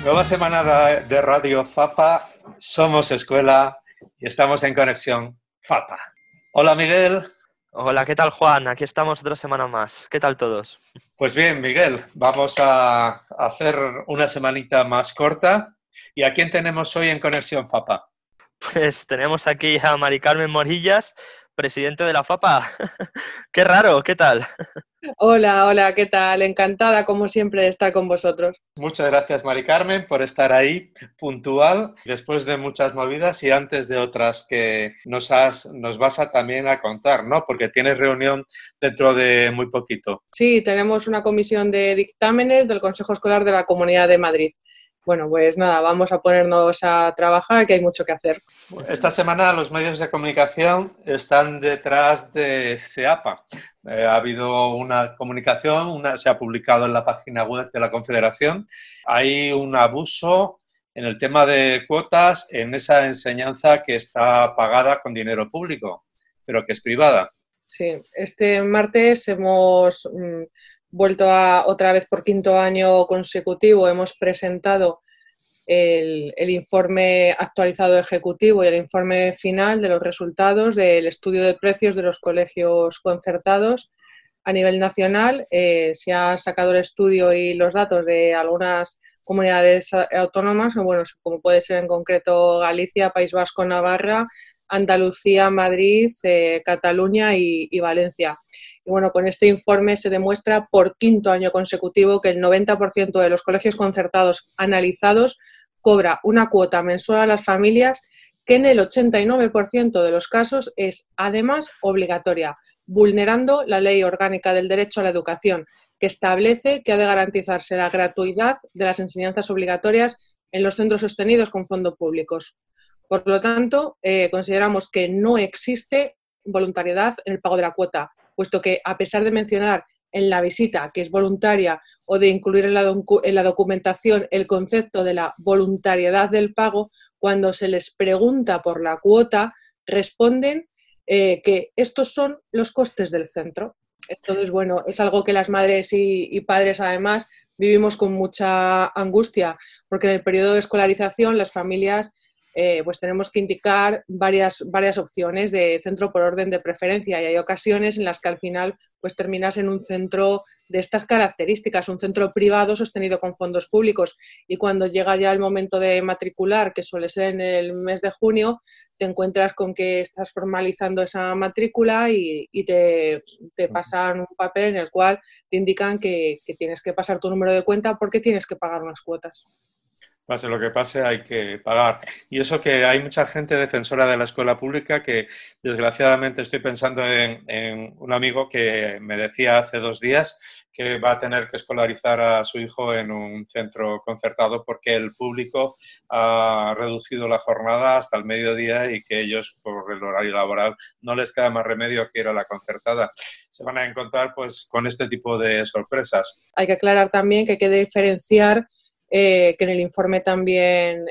Nueva semana de Radio FAPA, somos escuela y estamos en conexión FAPA. Hola Miguel. Hola, ¿qué tal Juan? Aquí estamos otra semana más. ¿Qué tal todos? Pues bien, Miguel, vamos a hacer una semanita más corta. ¿Y a quién tenemos hoy en conexión FAPA? Pues tenemos aquí a Mari Carmen Morillas, presidente de la FAPA. Qué raro, ¿qué tal? Hola, ¿qué tal? Encantada, como siempre, de estar con vosotros. Muchas gracias, Mari Carmen, por estar ahí puntual, después de muchas movidas y antes de otras que nos vas a también a contar, ¿no? Porque tienes reunión dentro de muy poquito. Sí, tenemos una comisión de dictámenes del Consejo Escolar de la Comunidad de Madrid. Bueno, pues nada, vamos a ponernos a trabajar, que hay mucho que hacer. Esta semana los medios de comunicación están detrás de CEAPA. Ha habido una comunicación, se ha publicado en la página web de la Confederación. Hay un abuso en el tema de cuotas en esa enseñanza que está pagada con dinero público, pero que es privada. Sí, este martes hemos vuelto otra vez por quinto año consecutivo, hemos presentado el informe actualizado ejecutivo y el informe final de los resultados del estudio de precios de los colegios concertados a nivel nacional. Se ha sacado el estudio y los datos de algunas comunidades autónomas, bueno, como puede ser en concreto Galicia, País Vasco, Navarra, Andalucía, Madrid, Cataluña y Valencia. Y bueno, con este informe se demuestra por quinto año consecutivo que el 90% de los colegios concertados analizados cobra una cuota mensual a las familias que en el 89% de los casos es además obligatoria, vulnerando la Ley Orgánica del Derecho a la Educación, que establece que ha de garantizarse la gratuidad de las enseñanzas obligatorias en los centros sostenidos con fondos públicos. Por lo tanto, consideramos que no existe voluntariedad en el pago de la cuota, puesto que a pesar de mencionar en la visita que es voluntaria o de incluir en la documentación el concepto de la voluntariedad del pago, cuando se les pregunta por la cuota, responden que estos son los costes del centro. Entonces, bueno, es algo que las madres y padres además vivimos con mucha angustia, porque en el periodo de escolarización las familias pues tenemos que indicar varias opciones de centro por orden de preferencia y hay ocasiones en las que al final pues terminas en un centro de estas características, un centro privado sostenido con fondos públicos, y cuando llega ya el momento de matricular, que suele ser en el mes de junio, te encuentras con que estás formalizando esa matrícula y te pasan un papel en el cual te indican que tienes que pasar tu número de cuenta porque tienes que pagar unas cuotas. Pase lo que pase, hay que pagar. Y eso que hay mucha gente defensora de la escuela pública que, desgraciadamente, estoy pensando en un amigo que me decía hace 2 días que va a tener que escolarizar a su hijo en un centro concertado porque el público ha reducido la jornada hasta el mediodía y que ellos, por el horario laboral, no les queda más remedio que ir a la concertada. Se van a encontrar pues con este tipo de sorpresas. Hay que aclarar también que hay que diferenciar que en el informe también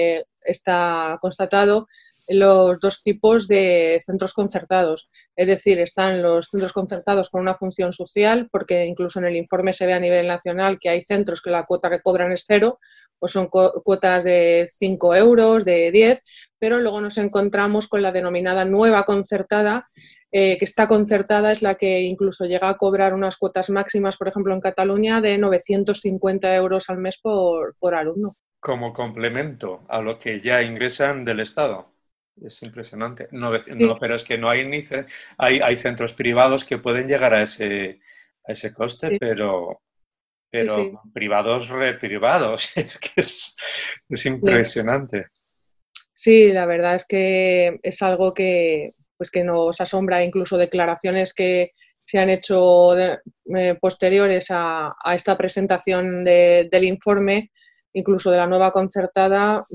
está constatado los dos tipos de centros concertados. Es decir, están los centros concertados con una función social, porque incluso en el informe se ve a nivel nacional que hay centros que la cuota que cobran es 0, pues son cuotas de 5 euros, de 10, pero luego nos encontramos con la denominada nueva concertada, que esta concertada es la que incluso llega a cobrar unas cuotas máximas, por ejemplo en Cataluña, de 950 euros al mes por alumno. Como complemento a lo que ya ingresan del Estado. Es impresionante. No, pero es que no hay hay centros privados que pueden llegar a ese coste, Sí. pero Sí. privados reprivados. Es que es impresionante. Sí, la verdad es que es algo que nos asombra, incluso declaraciones que se han hecho posteriores a esta presentación del informe, incluso de la nueva concertada,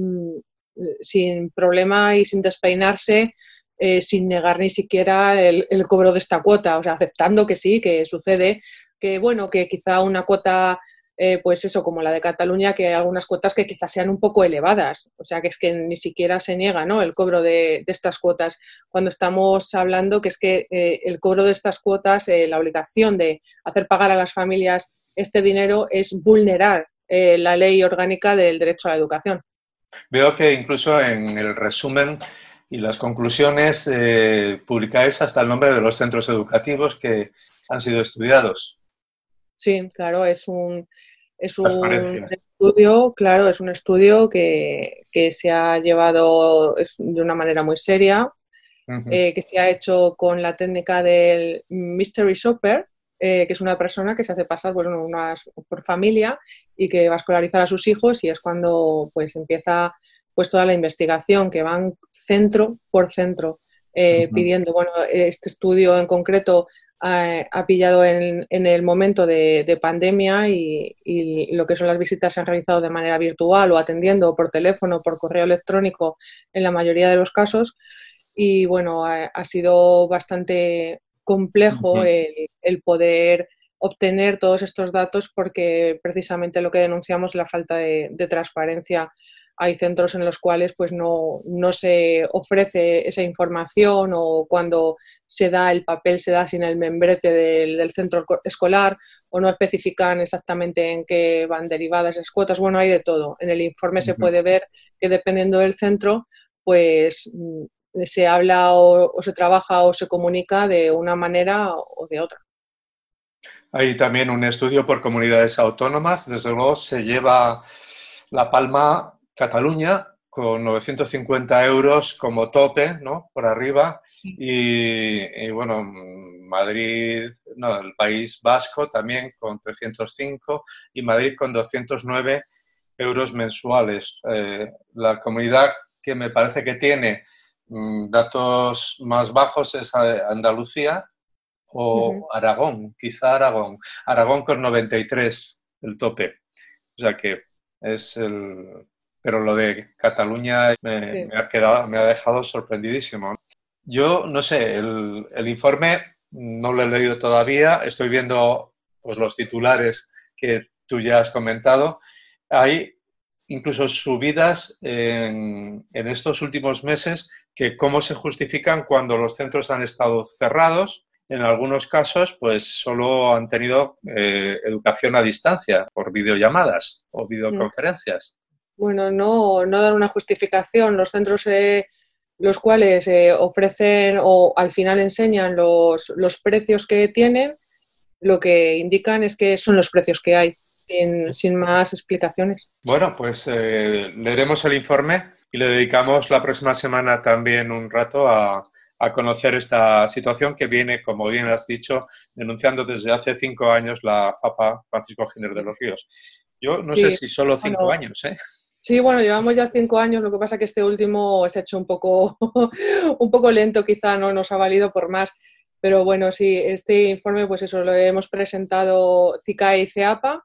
sin problema y sin despeinarse, sin negar ni siquiera el cobro de esta cuota, o sea, aceptando que sí, que sucede, que bueno, que quizá una cuota pues eso, como la de Cataluña, que hay algunas cuotas que quizás sean un poco elevadas, o sea que es que ni siquiera se niega, ¿no?, el cobro de estas cuotas, cuando estamos hablando que es que el cobro de estas cuotas, la obligación de hacer pagar a las familias este dinero es vulnerar la Ley Orgánica del Derecho a la Educación. Veo que incluso en el resumen y las conclusiones publicáis hasta el nombre de los centros educativos que han sido estudiados. Sí, claro, es un Transparencia. estudio, claro, es un estudio que se ha llevado de una manera muy seria, que se ha hecho con la técnica del Mystery Shopper, que es una persona que se hace pasar pues, por familia y que va a escolarizar a sus hijos, y es cuando pues empieza pues toda la investigación, que van centro por centro pidiendo. Bueno, este estudio en concreto ha pillado en el momento de pandemia, y lo que son las visitas se han realizado de manera virtual o atendiendo por teléfono, por correo electrónico en la mayoría de los casos. Y bueno, ha sido bastante complejo el poder obtener todos estos datos, porque precisamente lo que denunciamos es la falta de transparencia. Hay centros en los cuales pues no se ofrece esa información, o cuando se da el papel se da sin el membrete del centro escolar, o no especifican exactamente en qué van derivadas esas cuotas. Bueno, hay de todo. En el informe se puede ver que dependiendo del centro pues se habla o se trabaja o se comunica de una manera o de otra. Hay también un estudio por comunidades autónomas. Desde luego se lleva la palma Cataluña con 950 euros como tope, ¿no? Por arriba. Y bueno, Madrid, no, el País Vasco también con 305 y Madrid con 209 euros mensuales. La comunidad que me parece que tiene datos más bajos es Andalucía o Aragón, quizá Aragón. Aragón con 93 el tope. O sea que es el... Pero lo de Cataluña me ha dejado sorprendidísimo. Yo no sé, el informe no lo he leído todavía, estoy viendo pues, los titulares que tú ya has comentado. Hay incluso subidas en estos últimos meses que cómo se justifican cuando los centros han estado cerrados. En algunos casos, pues solo han tenido educación a distancia por videollamadas o videoconferencias. Bueno, no dan una justificación. Los centros los cuales ofrecen o al final enseñan los precios que tienen, lo que indican es que son los precios que hay, sin más explicaciones. Bueno, pues leeremos el informe y le dedicamos la próxima semana también un rato a conocer esta situación que viene, como bien has dicho, denunciando desde hace 5 años la FAPA Francisco Giner de los Ríos. Yo no sé si solo 5 años, ¿eh? Sí, bueno, llevamos ya 5 años, lo que pasa es que este último se ha hecho un poco lento, quizá no nos ha valido por más, pero bueno, sí, este informe, pues eso, lo hemos presentado CICAE y CEAPA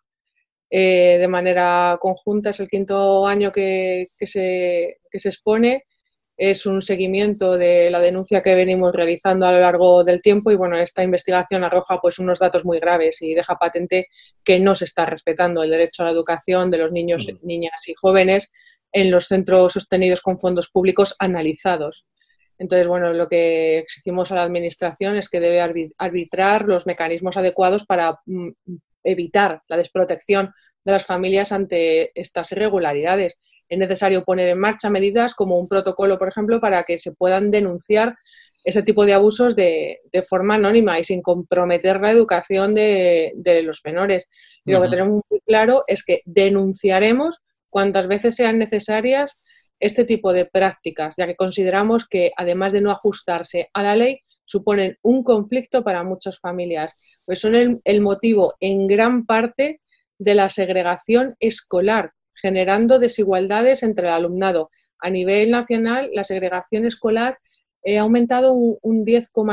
de manera conjunta, es el 5.º año que se expone. Es un seguimiento de la denuncia que venimos realizando a lo largo del tiempo, y bueno, esta investigación arroja pues unos datos muy graves y deja patente que no se está respetando el derecho a la educación de los niños, niñas y jóvenes en los centros sostenidos con fondos públicos analizados. Entonces, bueno, lo que exigimos a la Administración es que debe arbitrar los mecanismos adecuados para evitar la desprotección de las familias ante estas irregularidades. Es necesario poner en marcha medidas como un protocolo, por ejemplo, para que se puedan denunciar ese tipo de abusos de forma anónima y sin comprometer la educación de los menores. Y lo que tenemos muy claro es que denunciaremos cuantas veces sean necesarias este tipo de prácticas, ya que consideramos que, además de no ajustarse a la ley, suponen un conflicto para muchas familias, pues son el motivo en gran parte de la segregación escolar, generando desigualdades entre el alumnado. A nivel nacional, la segregación escolar ha aumentado un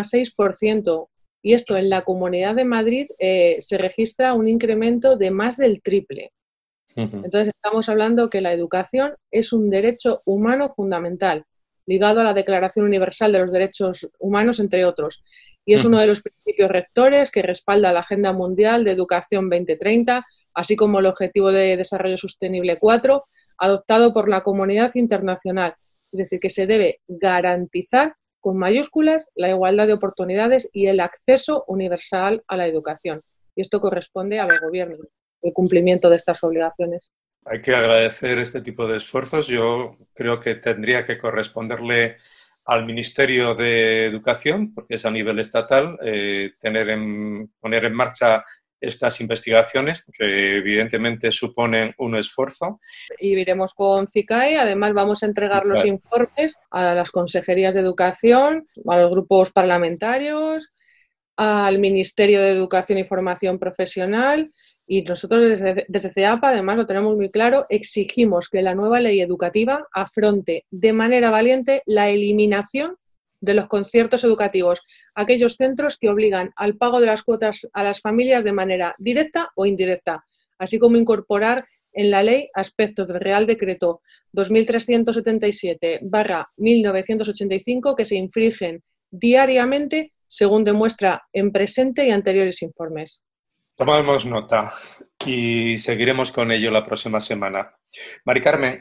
10,6%, y esto en la Comunidad de Madrid se registra un incremento de más del triple. Entonces estamos hablando que la educación es un derecho humano fundamental, ligado a la Declaración Universal de los Derechos Humanos, entre otros. Y es uno de los principios rectores que respalda la Agenda Mundial de Educación 2030, así como el Objetivo de Desarrollo Sostenible 4, adoptado por la comunidad internacional. Es decir, que se debe garantizar con mayúsculas la igualdad de oportunidades y el acceso universal a la educación. Y esto corresponde a los gobiernos. el cumplimiento de estas obligaciones. Hay que agradecer este tipo de esfuerzos. Yo creo que tendría que corresponderle al Ministerio de Educación, porque es a nivel estatal, poner en marcha estas investigaciones, que evidentemente suponen un esfuerzo. Y iremos con CICAE. Además, vamos a entregar los informes a las consejerías de educación, a los grupos parlamentarios, al Ministerio de Educación y Formación Profesional. Y nosotros desde CEAPA, además, lo tenemos muy claro, exigimos que la nueva ley educativa afronte de manera valiente la eliminación de los conciertos educativos, aquellos centros que obligan al pago de las cuotas a las familias de manera directa o indirecta, así como incorporar en la ley aspectos del Real Decreto 2377/1985 que se infringen diariamente, según demuestra en presente y anteriores informes. Tomamos nota y seguiremos con ello la próxima semana. Mari Carmen,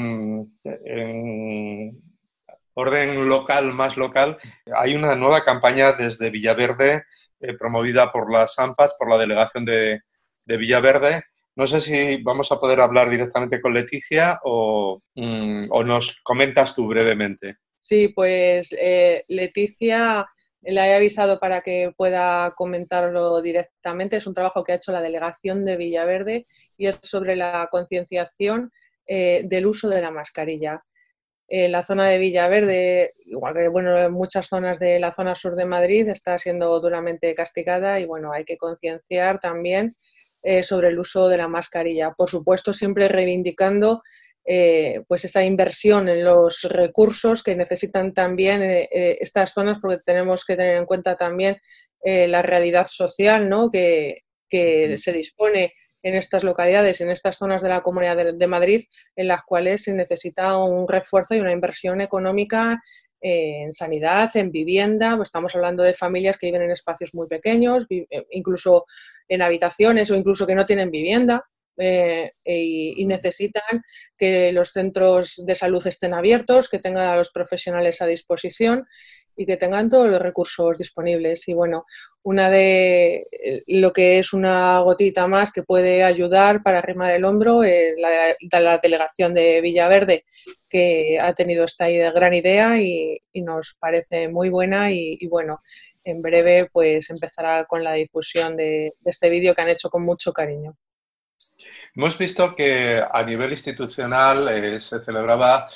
en orden local, más local, hay una nueva campaña desde Villaverde promovida por las AMPAs, por la delegación de Villaverde. No sé si vamos a poder hablar directamente con Leticia o nos comentas tú brevemente. Sí, pues Leticia la he avisado para que pueda comentarlo directamente. Es un trabajo que ha hecho la delegación de Villaverde y es sobre la concienciación del uso de la mascarilla. La zona de Villaverde, igual que en muchas zonas de la zona sur de Madrid, está siendo duramente castigada y bueno, hay que concienciar también sobre el uso de la mascarilla. Por supuesto, siempre reivindicando pues esa inversión en los recursos que necesitan también estas zonas, porque tenemos que tener en cuenta también la realidad social, ¿no? que se dispone en estas localidades, en estas zonas de la Comunidad de Madrid, en las cuales se necesita un refuerzo y una inversión económica en sanidad, en vivienda. Pues estamos hablando de familias que viven en espacios muy pequeños, incluso en habitaciones o incluso que no tienen vivienda. Y necesitan que los centros de salud estén abiertos, que tengan a los profesionales a disposición y que tengan todos los recursos disponibles. Y bueno, una de lo que es una gotita más que puede ayudar para arrimar el hombro es la delegación de Villaverde, que ha tenido esta gran idea y nos parece muy buena y bueno, en breve pues empezará con la difusión de este vídeo que han hecho con mucho cariño. Hemos visto que a nivel institucional se celebraba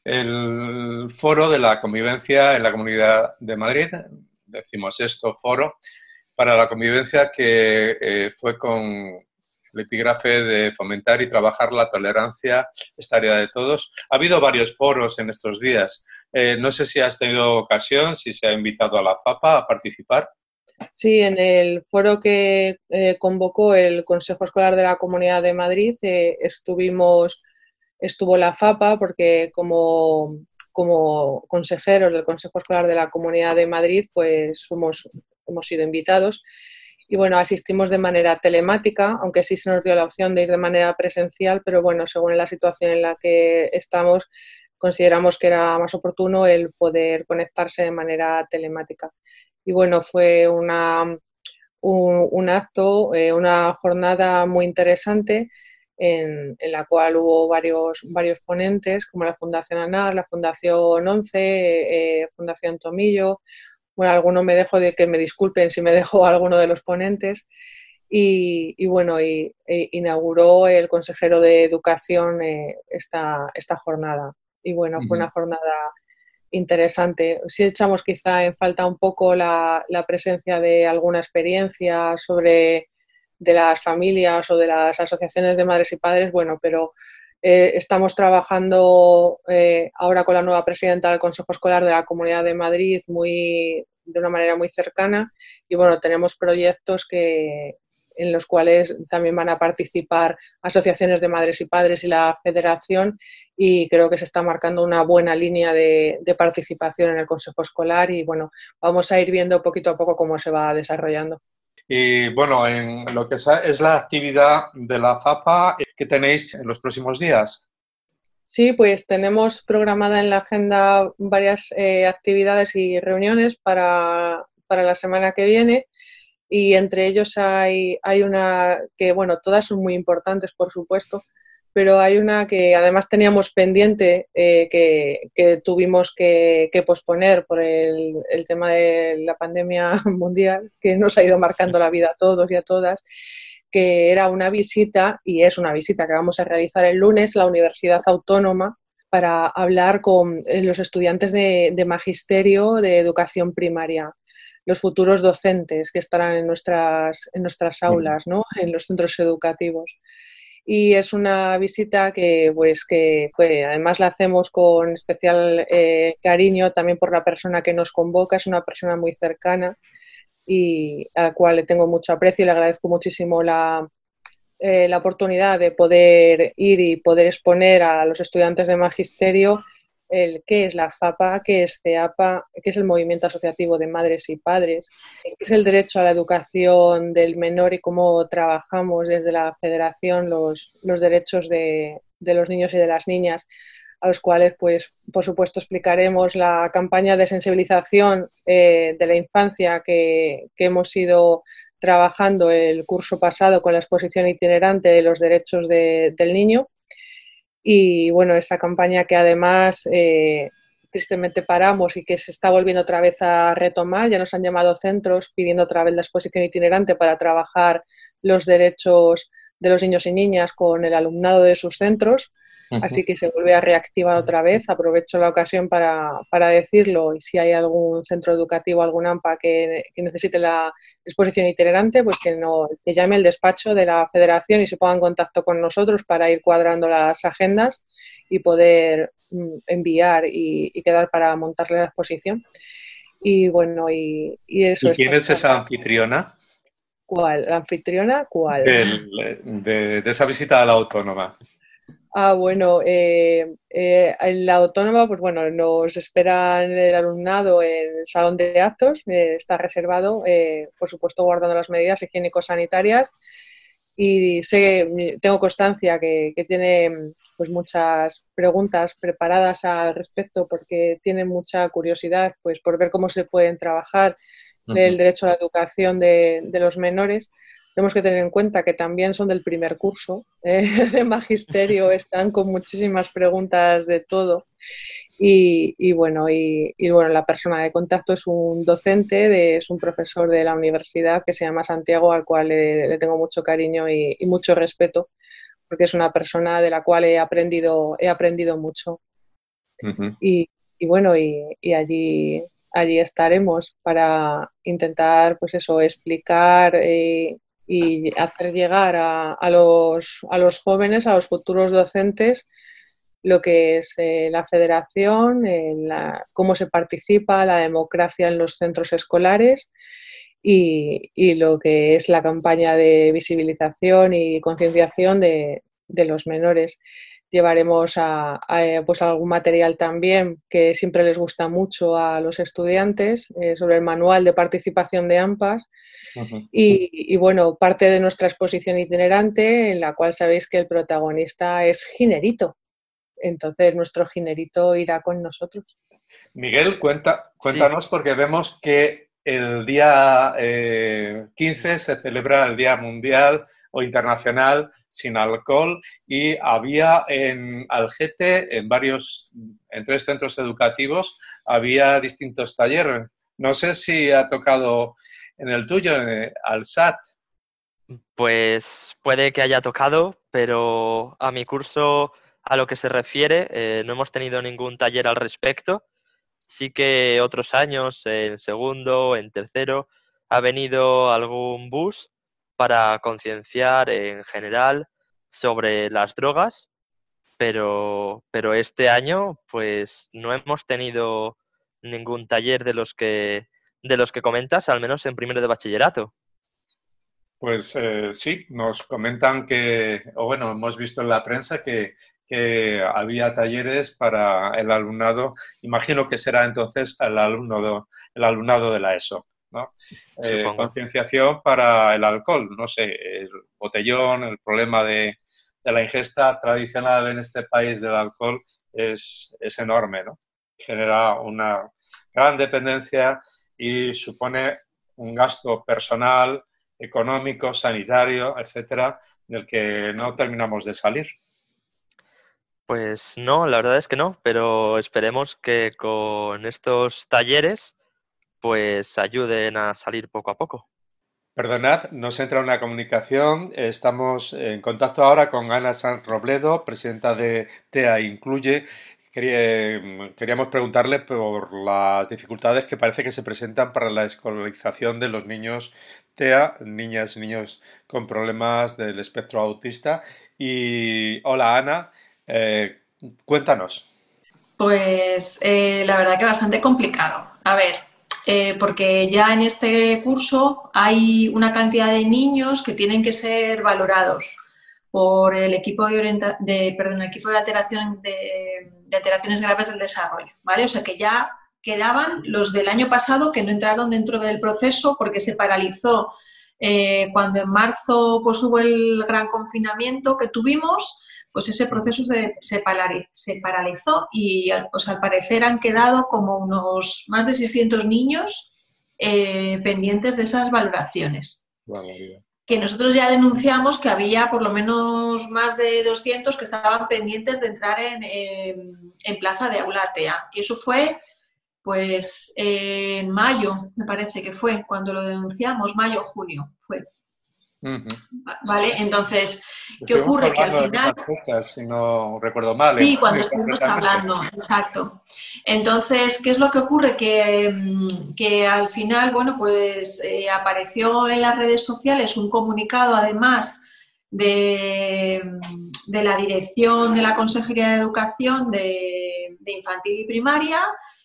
el foro de la convivencia en la Comunidad de Madrid, decimos esto, foro para la convivencia, que fue con el epígrafe de fomentar y trabajar la tolerancia, es tarea de todos. Ha habido varios foros en estos días. No sé si has tenido ocasión, si se ha invitado a la FAPA a participar. Sí, en el foro que convocó el Consejo Escolar de la Comunidad de Madrid estuvo la FAPA porque como consejeros del Consejo Escolar de la Comunidad de Madrid pues hemos sido invitados y bueno, asistimos de manera telemática, aunque sí se nos dio la opción de ir de manera presencial, pero bueno, según la situación en la que estamos, consideramos que era más oportuno el poder conectarse de manera telemática. Y bueno, fue un acto, una jornada muy interesante en la cual hubo varios ponentes, como la Fundación ANAR, la Fundación 11, Fundación Tomillo. Bueno, alguno me dejo de que me disculpen si me dejo alguno de los ponentes. Y bueno, inauguró el consejero de Educación esta jornada. Y bueno, fue una jornada interesante. Si echamos quizá en falta un poco la presencia de alguna experiencia de las familias o de las asociaciones de madres y padres, bueno, pero estamos trabajando ahora con la nueva presidenta del Consejo Escolar de la Comunidad de Madrid de una manera muy cercana y bueno, tenemos proyectos en los cuales también van a participar asociaciones de madres y padres y la federación y creo que se está marcando una buena línea de participación en el Consejo Escolar y bueno, vamos a ir viendo poquito a poco cómo se va desarrollando. Y bueno, en lo que es la actividad de la FAPA, ¿qué tenéis en los próximos días? Sí, pues tenemos programada en la agenda varias actividades y reuniones para la semana que viene. y entre ellos hay una que, bueno, todas son muy importantes, por supuesto, pero hay una que además teníamos pendiente que tuvimos que posponer por el tema de la pandemia mundial, que nos ha ido marcando la vida a todos y a todas, que era una visita, y es una visita que vamos a realizar el lunes, a la Universidad Autónoma, para hablar con los estudiantes de magisterio de educación primaria, los futuros docentes que estarán en nuestras aulas, ¿no? En los centros educativos. Y es una visita que además la hacemos con especial cariño también por la persona que nos convoca, es una persona muy cercana y a la cual le tengo mucho aprecio y le agradezco muchísimo la oportunidad de poder ir y poder exponer a los estudiantes de magisterio qué es la FAPA, qué es CEAPA, qué es el Movimiento Asociativo de Madres y Padres, qué es el derecho a la educación del menor y cómo trabajamos desde la Federación los derechos de los niños y de las niñas, a los cuales, pues, por supuesto, explicaremos la campaña de sensibilización de la infancia que hemos ido trabajando el curso pasado con la exposición itinerante de los derechos del niño. Y bueno, esa campaña que además tristemente paramos y que se está volviendo otra vez a retomar, ya nos han llamado centros pidiendo otra vez la exposición itinerante para trabajar los derechos de los niños y niñas con el alumnado de sus centros, así que se vuelve a reactivar otra vez. Aprovecho la ocasión para decirlo, y si hay algún centro educativo, algún AMPA que necesite la exposición itinerante, pues que llame al despacho de la Federación y se ponga en contacto con nosotros para ir cuadrando las agendas y poder enviar y quedar para montarle la exposición. Y bueno, y eso. ¿Y quién es esa anfitriona? ¿Cuál? ¿La anfitriona? ¿Cuál? De esa visita a la Autónoma. Bueno, en la Autónoma, pues bueno, nos esperan el alumnado en el salón de actos, está reservado, por supuesto, guardando las medidas higiénico-sanitarias, y tengo constancia que tiene pues muchas preguntas preparadas al respecto, porque tienen mucha curiosidad pues por ver cómo se pueden trabajar el derecho a la educación de los menores. Tenemos que tener en cuenta que también son del primer curso de magisterio, están con muchísimas preguntas de todo. Y bueno, la persona de contacto es un docente, es un profesor de la universidad que se llama Santiago, al cual le tengo mucho cariño y mucho respeto, porque es una persona de la cual he aprendido mucho. Y bueno, y allí estaremos para intentar, pues eso, explicar y hacer llegar a los jóvenes, a los futuros docentes, lo que es la federación, cómo se participa, la democracia en los centros escolares y lo que es la campaña de visibilización y concienciación de los menores. Llevaremos pues algún material también que siempre les gusta mucho a los estudiantes sobre el manual de participación de AMPAs. Y bueno, parte de nuestra exposición itinerante, en la cual sabéis que el protagonista es Ginerito. Entonces nuestro Ginerito irá con nosotros. Miguel, cuéntanos, porque vemos que el día 15 se celebra el Día Mundial o Internacional sin Alcohol, y había en Algete, en 3 centros educativos, había distintos talleres. No sé si ha tocado en el tuyo, al SAT. Pues puede que haya tocado, pero a mi curso, a lo que se refiere, no hemos tenido ningún taller al respecto. Sí que otros años, en segundo, en tercero, ha venido algún bus para concienciar en general sobre las drogas, pero este año pues no hemos tenido ningún taller de los que comentas, al menos en primero de bachillerato. Pues sí, nos comentan hemos visto en la prensa que había talleres para el alumnado, imagino que será entonces el alumnado de la ESO, ¿no? Concienciación para el alcohol, no sé, el botellón, el problema de la ingesta tradicional en este país del alcohol es enorme, ¿no? Genera una gran dependencia y supone un gasto personal, económico, sanitario, etcétera, del que no terminamos de salir. Pues no, la verdad es que no, pero esperemos que con estos talleres pues ayuden a salir poco a poco. Perdonad, nos entra una comunicación. Estamos en contacto ahora con Ana Sanz Robledo, presidenta de TEA Incluye. Queríamos preguntarle por las dificultades que parece que se presentan para la escolarización de los niños TEA, niñas y niños con problemas del espectro autista. Y hola Ana, cuéntanos. Pues la verdad que bastante complicado. A ver, porque ya en este curso hay una cantidad de niños que tienen que ser valorados por el equipo el equipo de alteraciones graves del desarrollo, ¿vale? O sea que ya quedaban los del año pasado que no entraron dentro del proceso porque se paralizó cuando en marzo pues hubo el gran confinamiento que tuvimos. Pues ese proceso se paralizó y pues, al parecer han quedado como unos más de 600 niños pendientes de esas valoraciones. Vale. Que nosotros ya denunciamos que había por lo menos más de 200 que estaban pendientes de entrar en plaza de aula TEA. Y eso fue pues en mayo, me parece que fue, cuando lo denunciamos, mayo o junio fue. ¿Vale? Entonces, ¿qué ocurre? Que al final... Fechas, si no recuerdo mal. Sí, cuando estuvimos hablando, exacto. Entonces, ¿qué es lo que ocurre? Que al final, bueno, pues apareció en las redes sociales un comunicado, además, de la dirección de la Consejería de Educación de Infantil y Primaria,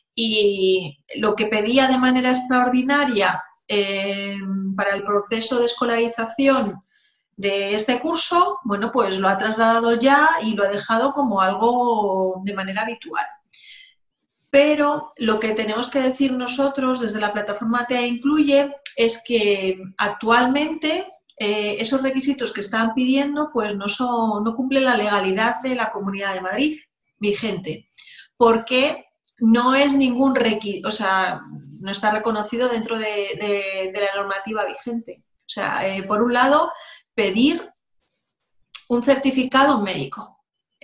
y lo que pedía de manera extraordinaria para el proceso de escolarización de este curso, bueno, pues lo ha trasladado ya y lo ha dejado como algo de manera habitual. Pero lo que tenemos que decir nosotros desde la plataforma TEA Incluye es que actualmente esos requisitos que están pidiendo pues no cumplen la legalidad de la Comunidad de Madrid vigente, porque no es ningún requisito, o sea, no está reconocido dentro de la normativa vigente. O sea, por un lado, pedir un certificado médico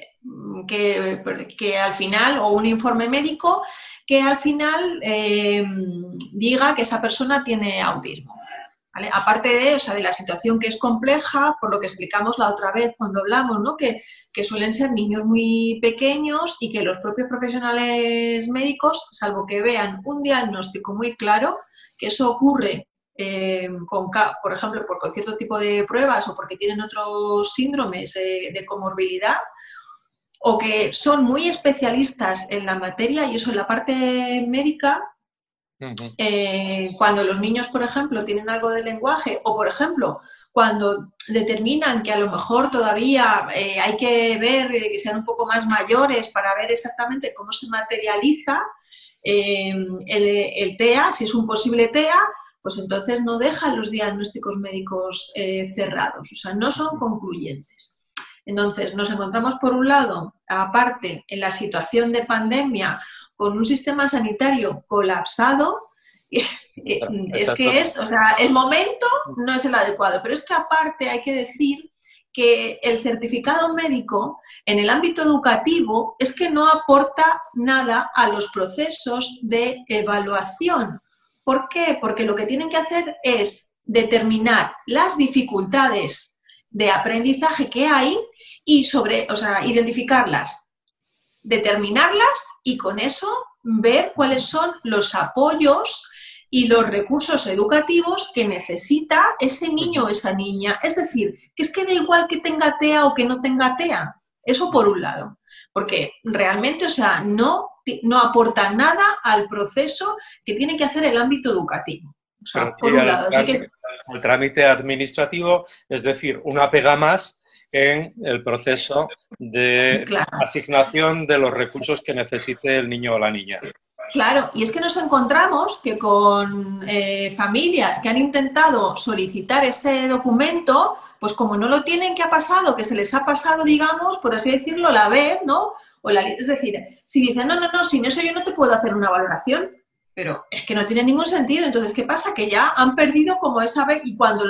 que al final, o un informe médico que al final diga que esa persona tiene autismo. ¿Vale? Aparte de la situación que es compleja, por lo que explicamos la otra vez cuando hablamos, ¿no? que suelen ser niños muy pequeños y que los propios profesionales médicos, salvo que vean un diagnóstico muy claro, que eso ocurre por ejemplo, por cierto tipo de pruebas o porque tienen otros síndromes de comorbilidad, o que son muy especialistas en la materia, y eso en la parte médica. Cuando los niños, por ejemplo, tienen algo de lenguaje, o por ejemplo, cuando determinan que a lo mejor todavía hay que ver que sean un poco más mayores para ver exactamente cómo se materializa el TEA, si es un posible TEA, pues entonces no dejan los diagnósticos médicos cerrados, o sea, no son concluyentes. Entonces, nos encontramos por un lado, aparte, en la situación de pandemia, con un sistema sanitario colapsado, el momento no es el adecuado, pero es que aparte hay que decir que el certificado médico en el ámbito educativo es que no aporta nada a los procesos de evaluación. ¿Por qué? Porque lo que tienen que hacer es determinar las dificultades de aprendizaje que hay y identificarlas, determinarlas y con eso ver cuáles son los apoyos y los recursos educativos que necesita ese niño o esa niña. Es decir, que es que da igual que tenga TEA o que no tenga TEA. Eso por un lado. Porque realmente, no aporta nada al proceso que tiene que hacer el ámbito educativo. O sea, por un lado. El trámite administrativo, es decir, una pega más en el proceso de asignación de los recursos que necesite el niño o la niña. Claro, y es que nos encontramos que con familias que han intentado solicitar ese documento, pues como no lo tienen, ¿qué ha pasado? Que se les ha pasado, digamos, por así decirlo, la vez, ¿no? Es decir, si dicen, no, sin eso yo no te puedo hacer una valoración, pero es que no tiene ningún sentido. Entonces, ¿qué pasa? Que ya han perdido como esa vez, y cuando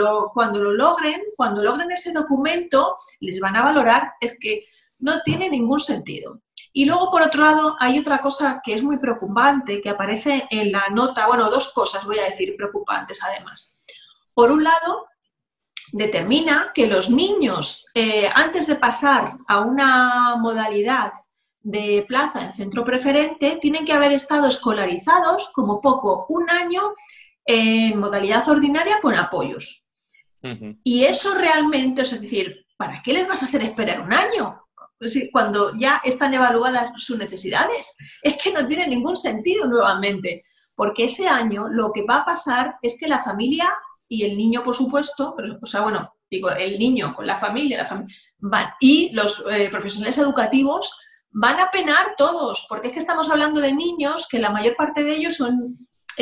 logren ese documento, les van a valorar, es que no tiene ningún sentido. Y luego, por otro lado, hay otra cosa que es muy preocupante, que aparece en la nota, bueno, dos cosas voy a decir preocupantes además. Por un lado, determina que los niños, antes de pasar a una modalidad de plaza en centro preferente, tienen que haber estado escolarizados como poco 1 año en modalidad ordinaria con apoyos. Y eso realmente, es decir, ¿para qué les vas a hacer esperar 1 año? Es decir, cuando ya están evaluadas sus necesidades. Es que no tiene ningún sentido nuevamente, porque ese año lo que va a pasar es que la familia y el niño, por supuesto, pero, o sea, bueno, digo, el niño con la familia van, y los profesionales educativos van a penar todos, porque es que estamos hablando de niños que la mayor parte de ellos son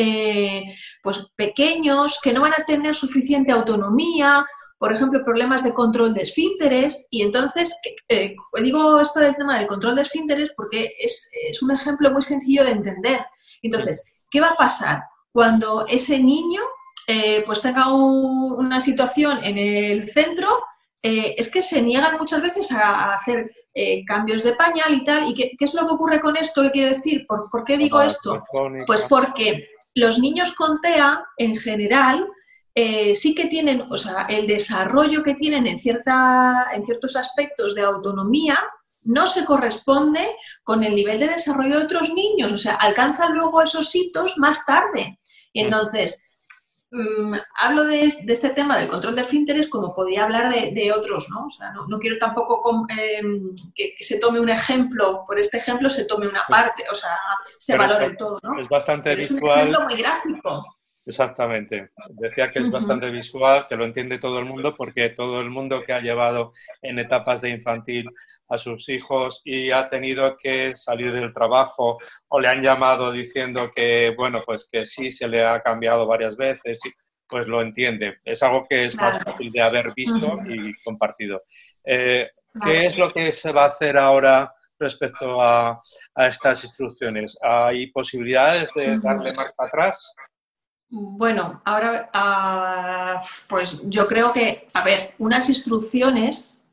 pues pequeños, que no van a tener suficiente autonomía, por ejemplo, problemas de control de esfínteres, y entonces, digo esto del tema del control de esfínteres porque es un ejemplo muy sencillo de entender. Entonces, ¿qué va a pasar cuando ese niño pues tenga una situación en el centro? Es que se niegan muchas veces a hacer cambios de pañal y tal. ¿Y qué es lo que ocurre con esto? ¿Qué quiero decir? ¿Por qué digo esto? Pues porque los niños con TEA, en general, sí que tienen, o sea, el desarrollo que tienen en ciertos aspectos de autonomía no se corresponde con el nivel de desarrollo de otros niños. O sea, alcanzan luego esos hitos más tarde. Y entonces, hablo de este tema del control de esfínteres como podría hablar de otros, ¿no? O sea, no quiero tampoco que se tome un ejemplo, por este ejemplo se tome una parte, o sea, se valore todo, ¿no? Es bastante Pero visual. Es un ejemplo muy gráfico. Exactamente. Decía que es bastante visual, que lo entiende todo el mundo, porque todo el mundo que ha llevado en etapas de infantil a sus hijos y ha tenido que salir del trabajo o le han llamado diciendo que, bueno, pues que sí se le ha cambiado varias veces, pues lo entiende. Es algo que es más fácil de haber visto y compartido. ¿Qué es lo que se va a hacer ahora respecto a estas instrucciones? ¿Hay posibilidades de darle marcha atrás? Bueno, ahora, pues yo creo que, a ver, unas instrucciones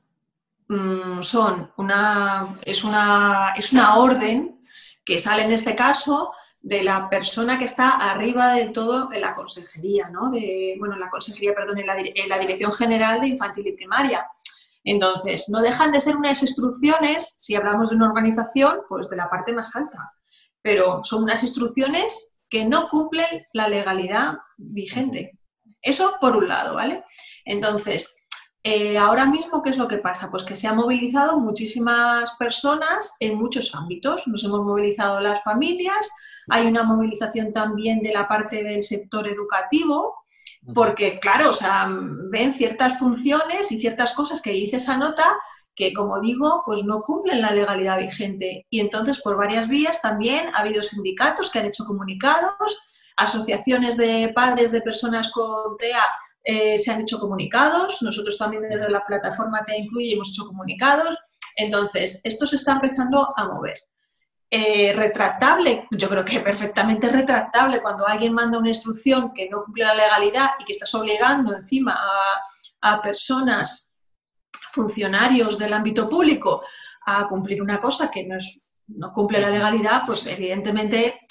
es una orden que sale en este caso de la persona que está arriba de todo en la consejería, ¿no? En la Dirección General de Infantil y Primaria. Entonces, no dejan de ser unas instrucciones, si hablamos de una organización, pues de la parte más alta, pero son unas instrucciones que no cumplen la legalidad vigente. Eso por un lado, ¿vale? Entonces, ahora mismo, ¿qué es lo que pasa? Pues que se han movilizado muchísimas personas en muchos ámbitos. Nos hemos movilizado las familias, hay una movilización también de la parte del sector educativo, porque, claro, o sea, ven ciertas funciones y ciertas cosas que dice esa nota que, como digo, pues no cumplen la legalidad vigente. Y entonces, por varias vías también ha habido sindicatos que han hecho comunicados, asociaciones de padres de personas con TEA se han hecho comunicados, nosotros también desde la plataforma TEA Incluye hemos hecho comunicados. Entonces, esto se está empezando a mover. Retractable, yo creo que perfectamente retractable cuando alguien manda una instrucción que no cumple la legalidad y que estás obligando encima a personas, funcionarios del ámbito público, a cumplir una cosa que no cumple la legalidad, pues evidentemente